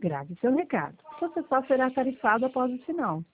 Grave seu recado. Você só será tarifado após o sinal.